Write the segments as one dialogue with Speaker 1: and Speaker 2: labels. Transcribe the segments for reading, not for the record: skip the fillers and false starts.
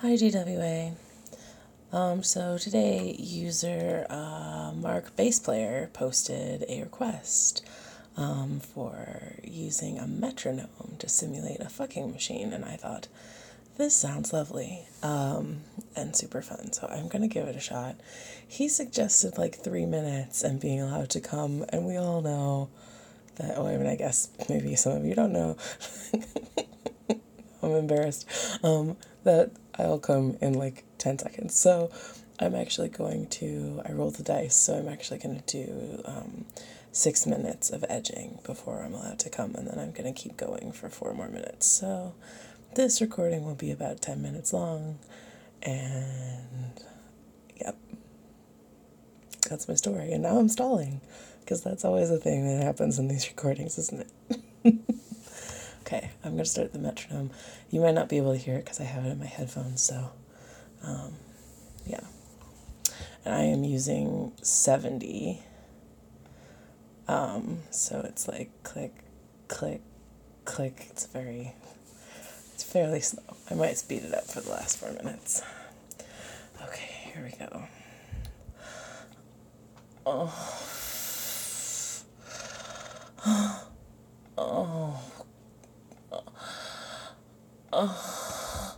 Speaker 1: Hi GWA. So today user Mark Bassplayer posted a request for using a metronome to simulate a fucking machine, and I thought this sounds lovely and super fun, so I'm gonna give it a shot. He suggested like 3 minutes and being allowed to come, and we all know that. Oh, I mean, I guess maybe some of you don't know. I'm embarrassed. That I'll come in like 10 seconds. So I'm actually going to, I rolled the dice, so I'm actually going to do 6 minutes of edging before I'm allowed to come, and then I'm going to keep going for 4 more minutes. So this recording will be about 10 minutes long, and yep, that's my story. And now I'm stalling, because that's always a thing that happens in these recordings, isn't it? Okay, I'm going to start the metronome. You might not be able to hear it because I have it in my headphones, so yeah. And I am using 70. So it's like click, click, click. It's fairly slow. I might speed it up for the last 4 minutes. Okay, here we go. Oh. Oh. Oh.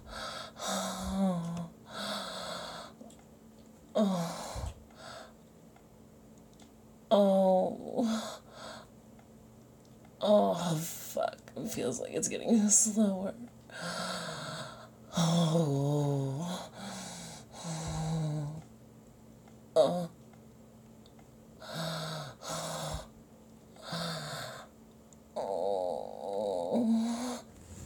Speaker 1: Oh. Oh. Oh, fuck. It feels like it's getting slower. Oh. Oh. Oh.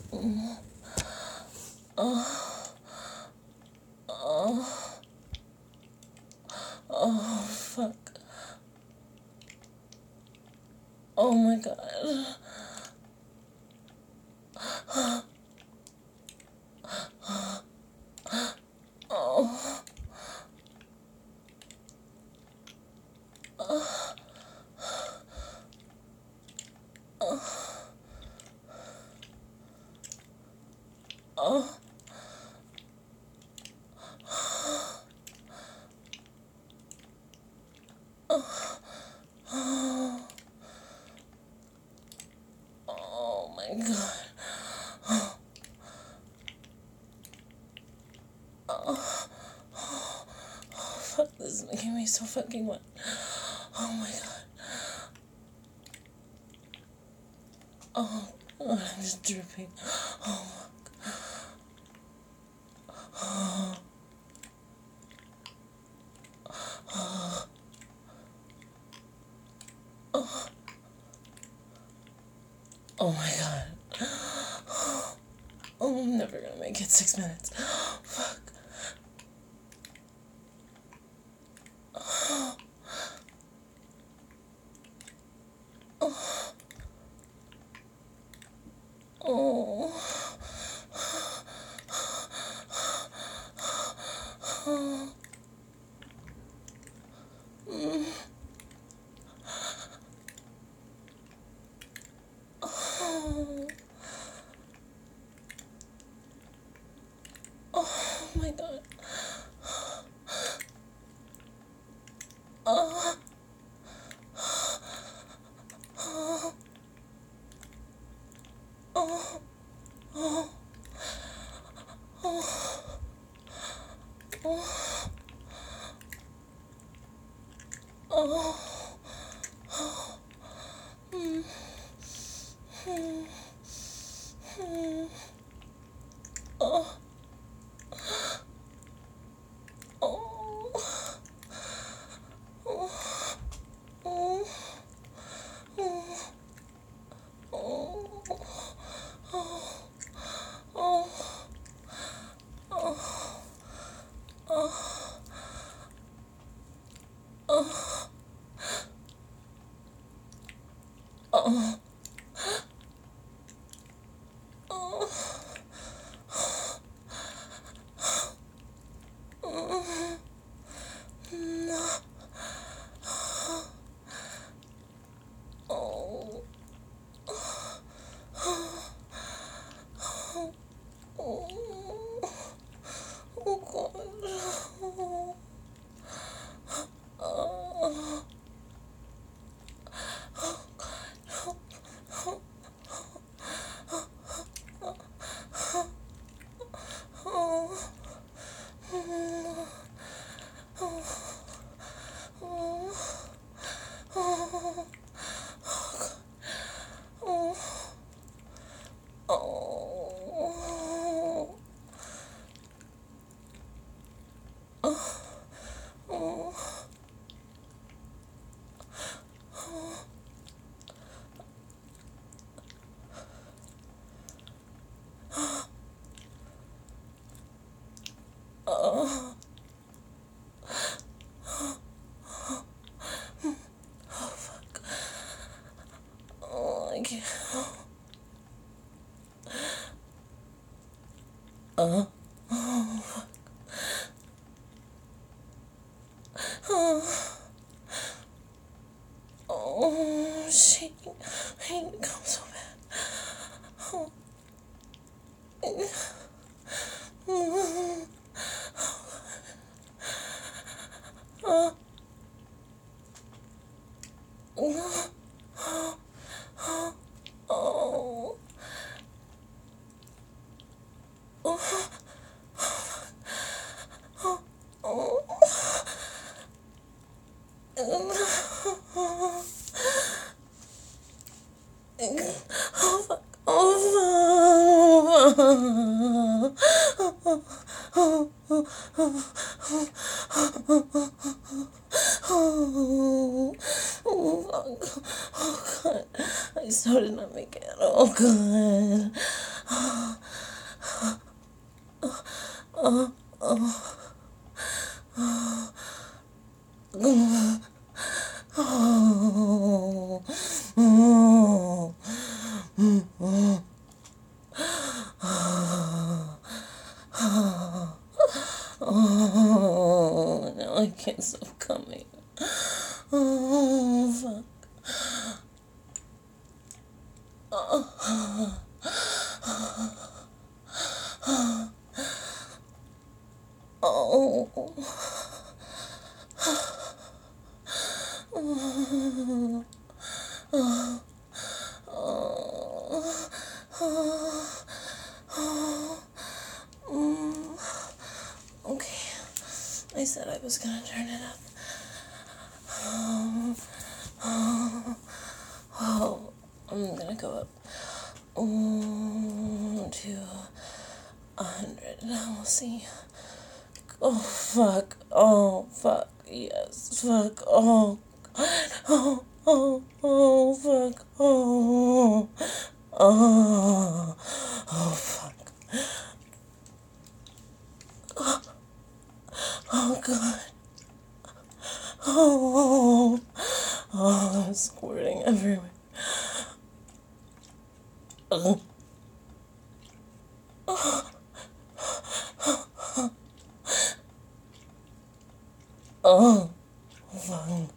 Speaker 1: Oh, fuck. Oh my god. Oh. Oh. Oh my god. Fuck, this is making me so fucking wet. Oh my god. Oh, I'm just dripping. Oh. Oh my god. Oh, I'm never gonna make it 6 minutes. Fuck. Oh. Oh my god. Oh. Oh. Oh. Oh. Oh. Oh. Oh. Oh. Oh. Oh. Oh. Oh. Oh, shit. I need to come so bad. Oh. Oh God, I started not making it. Oh God. Oh, now I can't stop coming. Oh, fuck. Okay, I said I was gonna turn it up. Oh, I'm gonna go up to 100. We'll see. Oh fuck! Oh fuck! Yes, fuck! Oh God! Oh fuck! Oh fuck! Oh God! Oh, I'm squirting everywhere. Oh, fuck.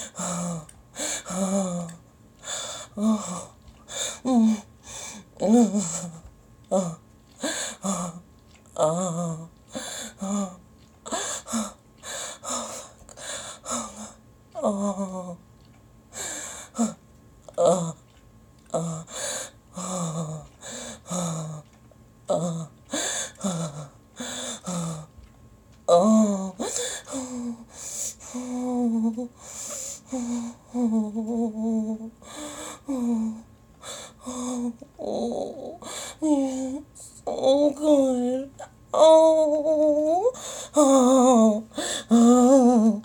Speaker 1: Oh, yes. Oh, God. Oh, oh, oh,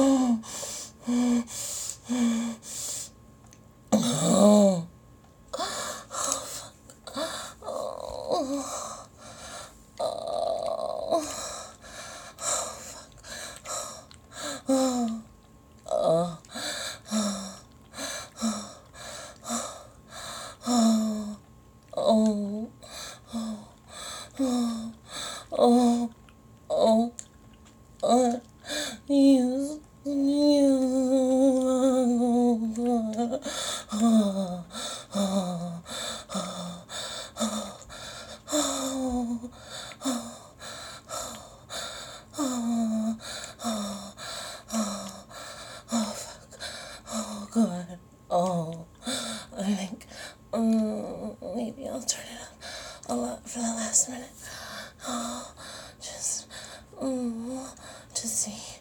Speaker 1: oh, oh, oh, yes, yes, oh, God, oh, I think, maybe I'll turn it up a lot for the last minute. Just to see.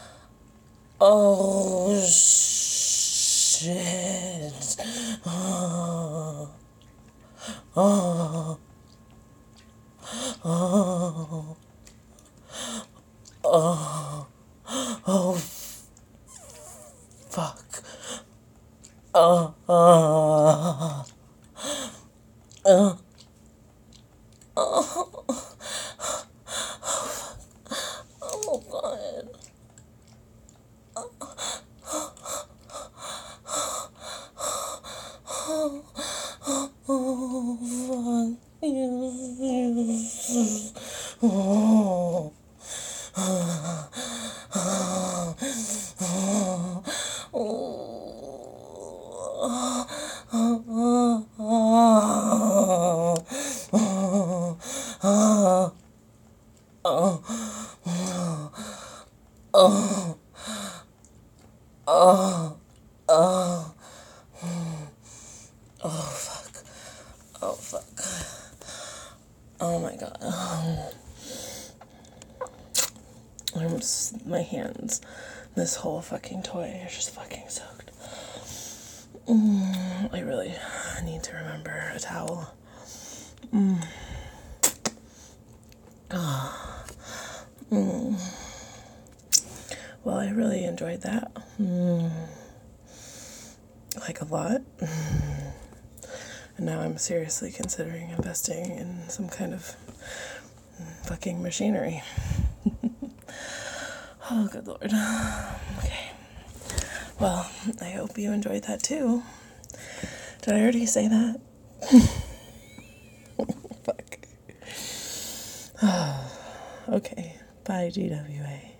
Speaker 1: Oh shit. Oh, oh, oh, oh, oh, fuck. Oh, oh, oh, oh, God. Oh, fuck. Oh. Oh fuck. Oh fuck. Oh my god. My hands. This whole fucking toy is just fucking soaked. I really need to remember a towel. Well, I really enjoyed that. Like a lot. And now I'm seriously considering investing in some kind of fucking machinery. Oh, good lord. Okay. Well, I hope you enjoyed that too. Did I already say that? Fuck. Okay. Bye, GWA.